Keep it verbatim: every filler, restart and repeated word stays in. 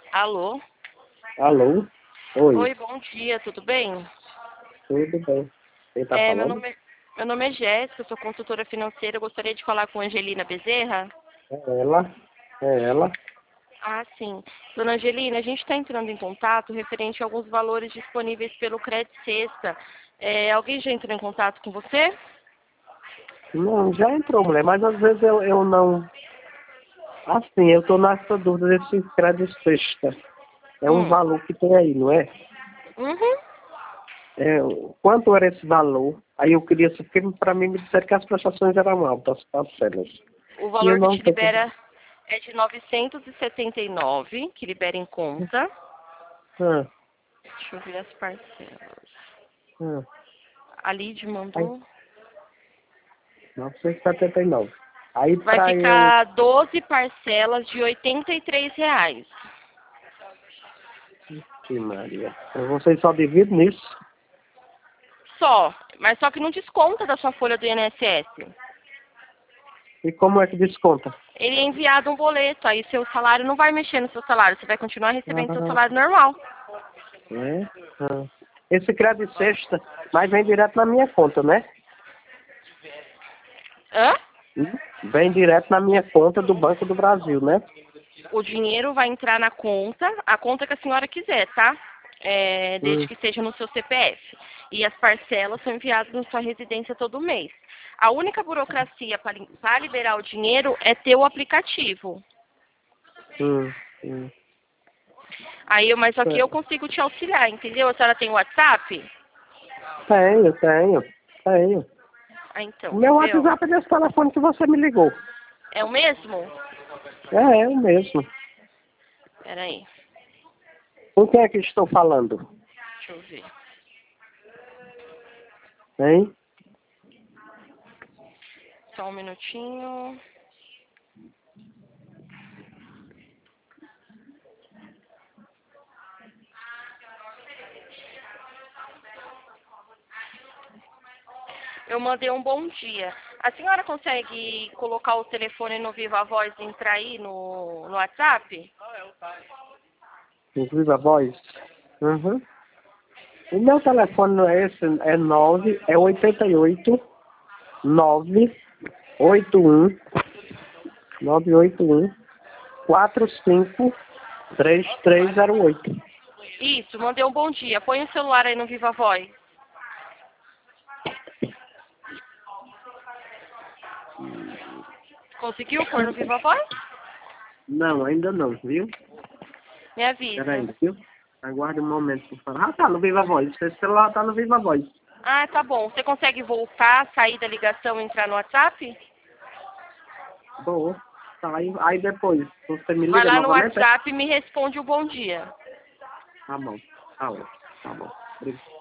Alô? Alô? Oi, Oi, bom dia, tudo bem? tudo bem? Quem tá É, meu falando? nome, meu nome é Jéssica, eu sou consultora financeira, eu gostaria de falar com a Angelina Bezerra. É ela? É ela? Ah, sim. Dona Angelina, a gente está entrando em contato referente a alguns valores disponíveis pelo Crédito Sexta. É, alguém já entrou em contato com você? Não, já entrou, mulher, mas às vezes eu, eu não... Assim, eu tô nessa dúvida desse crédito sexta. É um Hum. valor que tem aí, não é? Uhum. É, quanto era esse valor? Aí eu queria saber, porque pra mim me disseram que as prestações eram altas, as parcelas. O E eu valor que não te sei... libera é de novecentos e setenta e nove, que libera em conta. Ah, Deixa eu ver as parcelas. ah, A Lid aí, mandou. novecentos e setenta e nove. Aí Vai pra eu... ficar doze parcelas de oitenta e três reais. Que Maria. Vocês só dividem nisso? Só, mas só que não desconta da sua folha do I N S S. E como é que desconta? Ele é enviado um boleto, aí seu salário não vai mexer no seu salário, você vai continuar recebendo seu Ah, salário normal. é? Ah. Esse crédito sexta, mas vem direto na minha conta, né? Hã? Hum? Vem direto na minha conta do Banco do Brasil, né? O dinheiro vai entrar na conta, a conta que a senhora quiser, tá? É, desde Hum. que esteja no seu C P F. E as parcelas são enviadas na sua residência todo mês. A única burocracia para liberar o dinheiro é ter o aplicativo. Hum. Hum. Aí, eu- mas só que É. eu consigo te auxiliar, entendeu? A senhora tem WhatsApp? Tenho, tenho, tenho. Ah, então, O quer meu ver, ó? WhatsApp é desse telefone que você me ligou. É o mesmo? É, é o mesmo. Peraí, Com quem é que estou falando? deixa eu ver. Hein? Só um minutinho. Eu mandei um bom dia. A senhora consegue colocar o telefone no Viva Voz e entrar aí no, no WhatsApp? Inclusive a voz. Uhum. O meu telefone não é esse, é nove, é oitenta e oito, nove, oito um, nove oito um, quatro cinco três três zero oito. Isso, mandei um bom dia. Põe o celular aí no Viva Voz. Conseguiu pôr no Viva Voz? Não, ainda não, viu? Me avisa. Peraí, viu? Aguarde um momento por favor. Ah, tá no Viva Voz. Esse celular tá no Viva Voz. Ah, tá bom. Você consegue voltar, sair da ligação e entrar no WhatsApp? Boa. Tá, aí, aí depois, você me Vai liga lá no novamente, é? WhatsApp e me responde o bom dia. Tá bom. Tá bom. Tá bom. Obrigado.